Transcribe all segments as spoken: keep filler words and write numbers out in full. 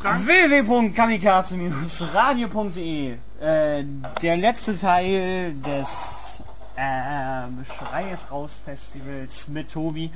Frank? w w w punkt kamikaze Bindestrich radio punkt de äh, Der letzte Teil des äh, Schrei es raus Festivals mit Tobi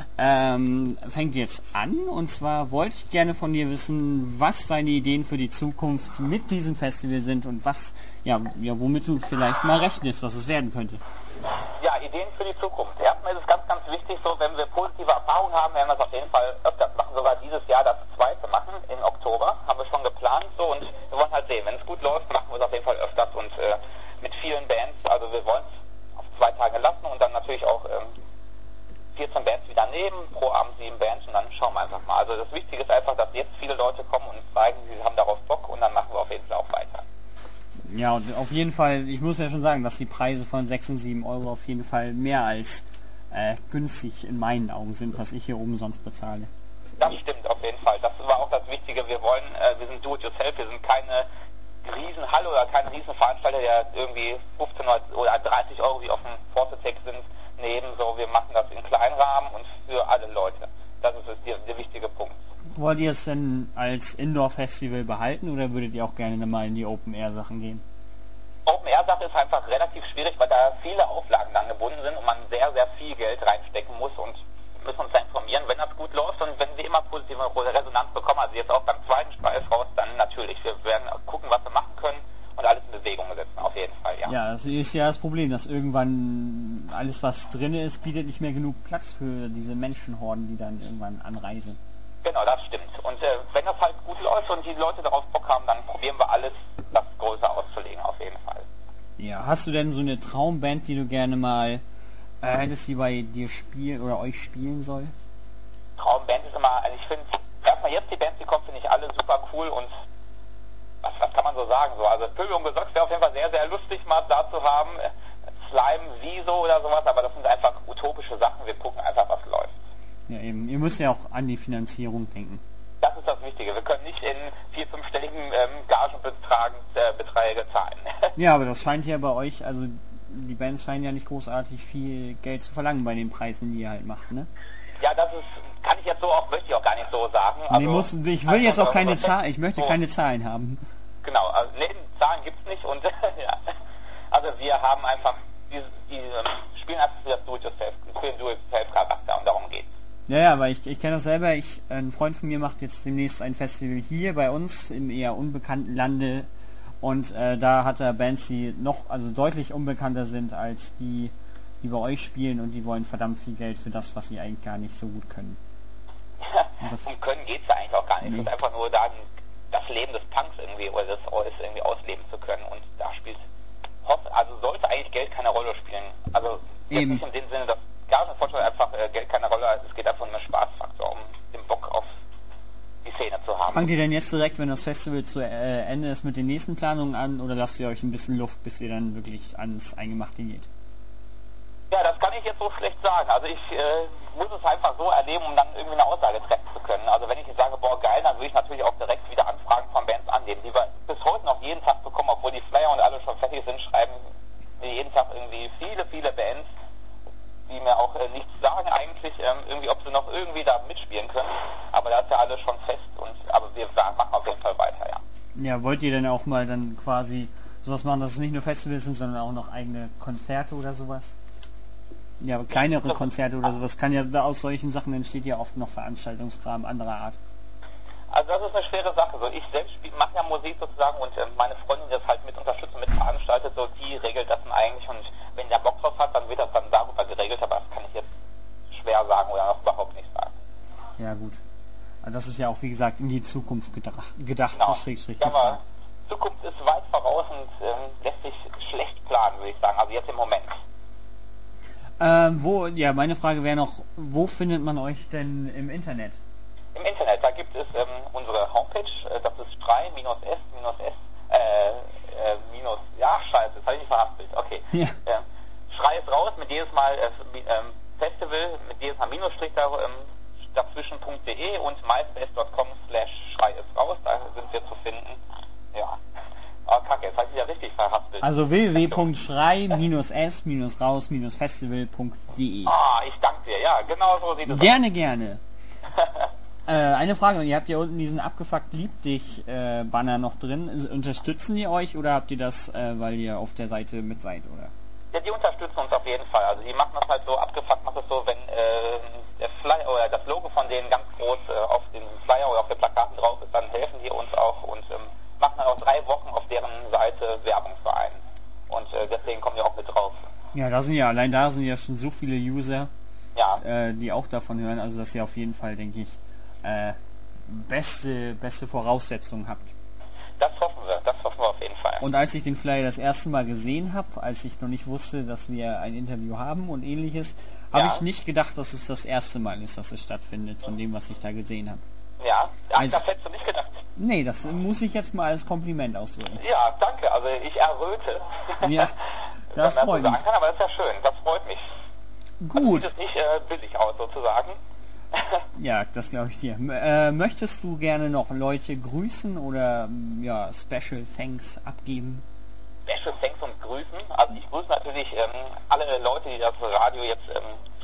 ähm, fängt jetzt an. Und zwar wollte ich gerne von dir wissen, was deine Ideen für die Zukunft mit diesem Festival sind und was, ja, ja womit du vielleicht mal rechnest, dass es werden könnte. Ja, Ideen für die Zukunft. Erstmal ist es ganz, ganz wichtig, so wenn wir positive Erfahrungen haben, werden wir es auf jeden Fall öfters machen, sogar dieses Jahr das zweite machen, im Oktober, haben wir schon geplant, so, und wir wollen halt sehen, wenn es gut läuft, machen wir es auf jeden Fall öfters und äh, mit vielen Bands, also wir wollen es auf zwei Tage lassen und dann natürlich auch ähm, vierzehn Bands wieder nehmen, pro Abend sieben Bands und dann schauen wir einfach mal. Also das Wichtige ist einfach, dass jetzt viele Leute kommen und zeigen, sie haben darauf Bock und dann machen wir auf jeden Fall auch weiter. Ja, und auf jeden Fall, ich muss ja schon sagen, dass die Preise von sechs und sieben Euro auf jeden Fall mehr als äh, günstig in meinen Augen sind, was ich hier oben sonst bezahle. Das stimmt auf jeden Fall. Das war auch das Wichtige. Wir wollen, äh, wir sind do-it-yourself, wir sind keine Riesenhalle oder kein Riesenveranstalter, der irgendwie fünfzehn oder dreißig Euro wie auf dem Fortetec sind, nehmen. So, wir machen das in Kleinrahmen und für alle Leute. Das ist der, der wichtige Punkt. Wollt ihr es denn als Indoor-Festival behalten oder würdet ihr auch gerne mal in die Open-Air-Sachen gehen? Open-Air-Sache ist einfach relativ schwierig, weil da viele Auflagen dann gebunden sind und man sehr, sehr viel Geld reinstecken muss und müssen uns da informieren, wenn das gut läuft und wenn wir immer positive Resonanz bekommen, also jetzt auch beim zweiten Preis raus, dann natürlich. Wir werden gucken, was wir machen können und alles in Bewegung setzen, auf jeden Fall, ja. Ja, das ist ja das Problem, dass irgendwann alles, was drin ist, bietet nicht mehr genug Platz für diese Menschenhorden, die dann irgendwann anreisen. Genau, das stimmt. Und äh, wenn das halt gut läuft und die Leute darauf Bock haben, dann probieren wir alles, das größer auszulegen, auf jeden Fall. Ja, hast du denn so eine Traumband, die du gerne mal äh, hättest, die bei dir spielen oder euch spielen soll? Traumband ist immer, also ich finde, erstmal jetzt die Bands, die kommen, finde ich alle super cool und was, was kann man so sagen? So, also Pöbel und Gesocks wäre auf jeden Fall sehr, sehr lustig mal da zu haben. Slime, Wieso oder sowas, aber das sind einfach utopische Sachen, wir gucken einfach, was läuft. Ja, eben. Ihr müsst ja auch an die Finanzierung denken. Das ist das Wichtige. Wir können nicht in vier-, fünfstelligen ähm, Gagenbeträgen äh, Beträge zahlen. Ja, aber das scheint ja bei euch, also die Bands scheinen ja nicht großartig viel Geld zu verlangen bei den Preisen, die ihr halt macht, ne? Ja, das ist, kann ich jetzt so auch, möchte ich auch gar nicht so sagen. Also, nee, muss, ich will jetzt auch keine Zahlen, ich möchte so. keine Zahlen haben. Genau, also nee, Zahlen gibt's nicht und ja. Also wir haben einfach, die, die spielen einfach für das Do-it-yourself, für den Do-it-yourself-Charakter und darum geht's. Ja, ja, weil ich, ich kenne das selber, ich, ein Freund von mir macht jetzt demnächst ein Festival hier bei uns im eher unbekannten Lande und äh, da hat er Bands, die noch, also deutlich unbekannter sind als die, die bei euch spielen und die wollen verdammt viel Geld für das, was sie eigentlich gar nicht so gut können. Und das, um Können geht's ja eigentlich auch gar nicht, nee. Es ist einfach nur da, das Leben des Punks irgendwie oder des Oils irgendwie ausleben zu können und da spielt, also sollte eigentlich Geld keine Rolle spielen, also Eben. Nicht in dem Sinne, dass Gagenvorschlag einfach äh, Geld keine Rolle, es geht einfach um den Spaßfaktor, um den Bock auf die Szene zu haben. Fangt ihr denn jetzt direkt, wenn das Festival zu äh, Ende ist, mit den nächsten Planungen an oder lasst ihr euch ein bisschen Luft, bis ihr dann wirklich ans Eingemachte geht? Ja, das kann ich jetzt so schlecht sagen. Also ich äh, muss es einfach so erleben, um dann irgendwie eine Aussage treffen zu können. Also wenn ich jetzt sage, boah geil, dann würde ich natürlich auch direkt wieder Anfragen von Bands annehmen, die wir bis heute noch jeden Tag bekommen, obwohl die Flyer und alle schon fertig sind, schreiben wir jeden Tag irgendwie viele, viele Bands, die mir auch äh, nichts sagen eigentlich, ähm, irgendwie, ob sie noch irgendwie da mitspielen können. Aber da ist ja alles schon fest und aber wir machen auf jeden Fall weiter, ja. Ja, wollt ihr denn auch mal dann quasi sowas machen, dass es nicht nur Festivals sind, sondern auch noch eigene Konzerte oder sowas? Ja, aber kleinere Konzerte oder sowas kann ja da aus solchen Sachen entsteht ja oft noch Veranstaltungskram anderer Art. Also das ist eine schwere Sache. So, ich selbst mache ja Musik sozusagen und äh, meine Freundin, die das halt mit unterstützt und mit veranstaltet, so die regelt das dann eigentlich und wenn der Bock drauf hat, dann wird das dann darüber geregelt, aber das kann ich jetzt schwer sagen oder noch überhaupt nicht sagen. Ja gut. Also das ist ja auch wie gesagt in die Zukunft gedacht. gedacht genau. Schräg, schräg, ja, aber Zukunft ist weit voraus und ähm, lässt sich schlecht planen, würde ich sagen. Also jetzt im Moment. Ähm, wo, ja, meine Frage wäre noch, wo findet man euch denn im Internet? Im Internet, da gibt es ähm, unsere Homepage, äh, das ist schrei s s äh, äh, minus, ja, scheiße, jetzt habe ich mich verhaspelt, okay. Ja. Äh, Schrei es raus, mit jedes Mal äh, ähm, Festival, mit jedes Mal Minusstrich da, ähm, dazwischen.de und myspace.com slash schrei es raus, da sind wir zu finden, ja. Oh, kacke, jetzt habe ich ja richtig verhaspelt. Also w w w punkt schrei s raus festival punkt de. Ah, ich danke dir, ja, genau so sieht es aus. Gerne, gerne. Äh, eine Frage, ihr habt ja unten diesen abgefuckt lieb dich äh, Banner noch drin. Unterstützen die euch oder habt ihr das, äh, weil ihr auf der Seite mit seid, oder? Ja, die unterstützen uns auf jeden Fall. Also die machen das halt so, abgefuckt macht es so, wenn äh, der Flyer oder das Logo von denen ganz groß äh, auf dem Flyer oder auf den Plakaten drauf ist, dann helfen die uns auch und ähm, machen dann auch drei Wochen auf deren Seite Werbung für einen. Und äh, deswegen kommen die auch mit drauf. Ja, da sind ja, allein da sind ja schon so viele User, ja. äh, die auch davon hören, also dass ihr auf jeden Fall, denke ich, äh, beste, beste Voraussetzungen habt. Das hoffen wir, das hoffen wir auf jeden Fall. Und als ich den Flyer das erste Mal gesehen habe, als ich noch nicht wusste, dass wir ein Interview haben und ähnliches, habe ja. ich nicht gedacht, dass es das erste Mal ist, dass es stattfindet, von dem, was ich da gesehen habe. Ja, Ach, also, das hättest du nicht gedacht. Nee, das muss ich jetzt mal als Kompliment ausdrücken. Ja, danke, also ich erröte. Ja, das Wenn freut man mich. Kann, aber das ist ja schön, das freut mich. Gut. Das sieht nicht äh, billig aus, sozusagen. Ja, das glaube ich dir. M äh, möchtest du gerne noch Leute grüßen oder ja, Special Thanks abgeben? Special Thanks und grüßen. Also ich grüße natürlich ähm, alle Leute, die das Radio jetzt ähm,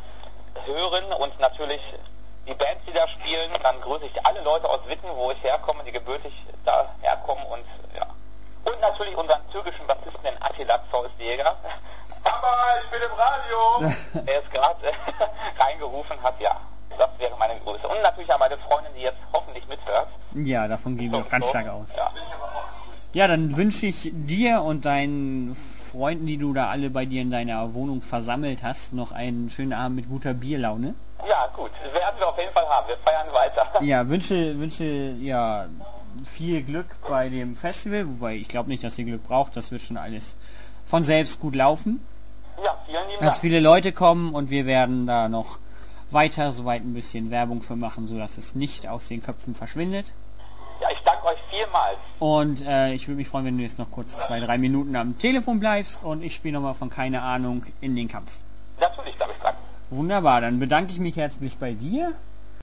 hören und natürlich die Bands, die da spielen. Dann grüße ich alle Leute aus Witten, wo ich herkomme, die gebürtig da herkommen und ja. Und natürlich unseren türkischen Bassisten, den Attila Zeusjäger. Aber ich bin im Radio! Der es gerade äh, reingerufen hat, ja. Das wäre meine Grüße. Und natürlich an meine Freundin, die jetzt hoffentlich mithört. Ja, davon gehen wir so, auch ganz so. stark aus. Ja. Ja, dann wünsche ich dir und deinen Freunden, die du da alle bei dir in deiner Wohnung versammelt hast, noch einen schönen Abend mit guter Bierlaune. Ja, gut. Werden wir auf jeden Fall haben. Wir feiern weiter. Ja, wünsche, wünsche ja viel Glück bei dem Festival, wobei ich glaube nicht, dass ihr Glück braucht. Das wird schon alles von selbst gut laufen. Ja, vielen lieben Dass Dank. viele Leute kommen und wir werden da noch weiter soweit ein bisschen Werbung für machen, sodass es nicht aus den Köpfen verschwindet. Ja, ich danke euch vielmals. Und äh, ich würde mich freuen, wenn du jetzt noch kurz zwei, drei Minuten am Telefon bleibst und ich spiele nochmal von Keine Ahnung in den Kampf. Natürlich bleibe ich dran. Wunderbar, dann bedanke ich mich herzlich bei dir